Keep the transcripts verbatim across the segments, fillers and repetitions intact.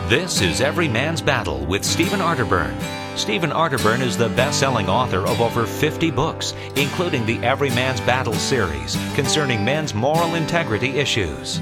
This is Every Man's Battle with Stephen Arterburn. Stephen Arterburn is the best-selling author of over fifty books, including the Every Man's Battle series concerning men's moral integrity issues.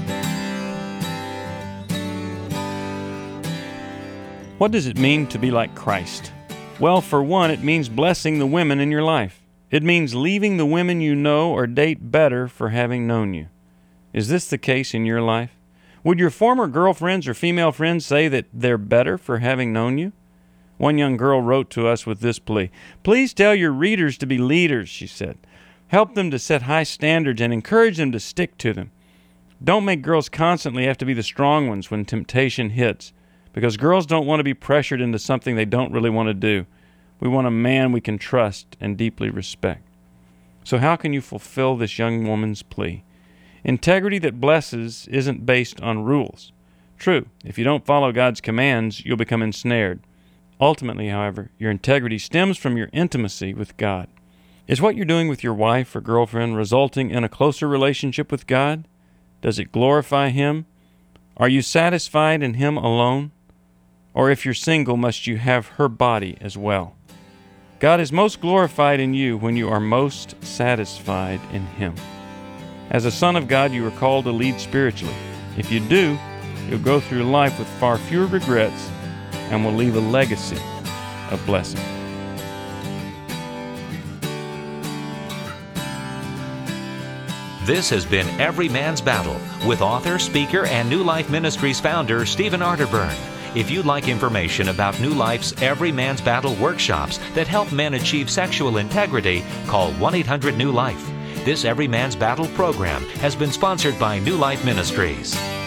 What does it mean to be like Christ? Well, for one, it means blessing the women in your life. It means leaving the women you know or date better for having known you. Is this the case in your life? Would your former girlfriends or female friends say that they're better for having known you? One young girl wrote to us with this plea. "Please tell your readers to be leaders," she said. "Help them to set high standards and encourage them to stick to them. Don't make girls constantly have to be the strong ones when temptation hits, because girls don't want to be pressured into something they don't really want to do. We want a man we can trust and deeply respect." So how can you fulfill this young woman's plea? Integrity that blesses isn't based on rules. True, if you don't follow God's commands, you'll become ensnared. Ultimately, however, your integrity stems from your intimacy with God. Is what you're doing with your wife or girlfriend resulting in a closer relationship with God? Does it glorify Him? Are you satisfied in Him alone? Or if you're single, must you have her body as well? God is most glorified in you when you are most satisfied in Him. As a son of God, you are called to lead spiritually. If you do, you'll go through life with far fewer regrets and will leave a legacy of blessing. This has been Every Man's Battle with author, speaker, and New Life Ministries founder Stephen Arterburn. If you'd like information about New Life's Every Man's Battle workshops that help men achieve sexual integrity, call one eight hundred new life. This Every Man's Battle program has been sponsored by New Life Ministries.